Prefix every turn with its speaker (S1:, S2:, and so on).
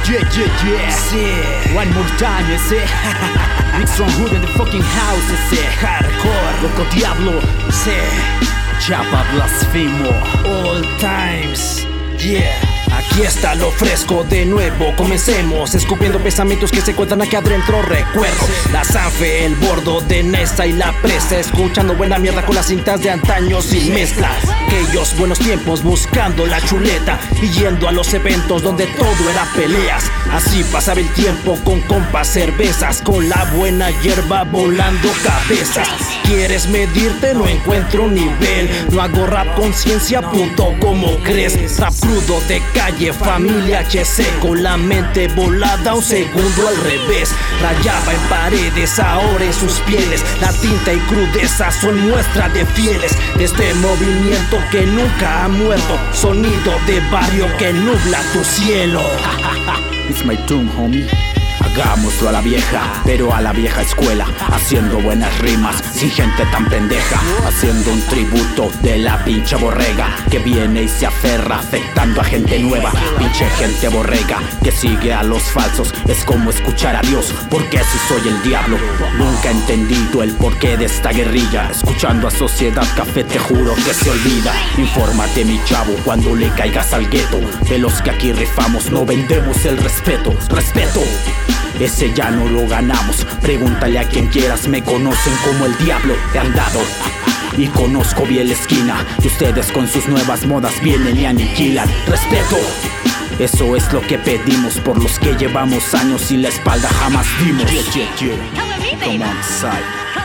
S1: Sí.
S2: One more time, ese. Big Strong Hood in the fucking house, ese.
S1: Hardcore.
S2: Loco Diablo.
S1: Sí.
S2: Chapa Blasfemo.
S1: All times. Yeah. Aquí está lo fresco de nuevo, comencemos escupiendo pensamientos que se encuentran aquí adentro. Recuerdo la Sanfe, el bordo de Nesta y la presa, escuchando buena mierda con las cintas de antaño sin mezcla. Aquellos buenos tiempos buscando la chuleta y yendo a los eventos donde todo era peleas. Así pasaba el tiempo con compas, cervezas, con la buena hierba volando cabezas. ¿Quieres medirte? No encuentro nivel. No hago rap conciencia, puto, como crees. Rap crudo de calle, familia HC, con la mente volada un segundo al revés. Rayaba en paredes, ahora en sus pieles. La tinta y crudeza son muestra de fieles de este movimiento que nunca ha muerto. Sonido de barrio que nubla tu cielo.
S2: It's my tomb, homie. Hagámoslo a la vieja, pero a la vieja escuela, haciendo buenas rimas, sin gente tan pendeja, haciendo un tributo de la pinche borrega que viene y se aferra, afectando a gente nueva. Pinche gente borrega que sigue a los falsos, es como escuchar a Dios, porque si soy el diablo. Nunca he entendido el porqué de esta guerrilla, escuchando a Sociedad Café te juro que se olvida. Infórmate mi chavo cuando le caigas al gueto, de los que aquí rifamos no vendemos el respeto. Respeto, ese ya no lo ganamos. Pregúntale a quien quieras, me conocen como el diablo. He andado y conozco bien la esquina, y ustedes con sus nuevas modas vienen y aniquilan. Respeto, eso es lo que pedimos por los que llevamos años y la espalda jamás dimos. Come on, side.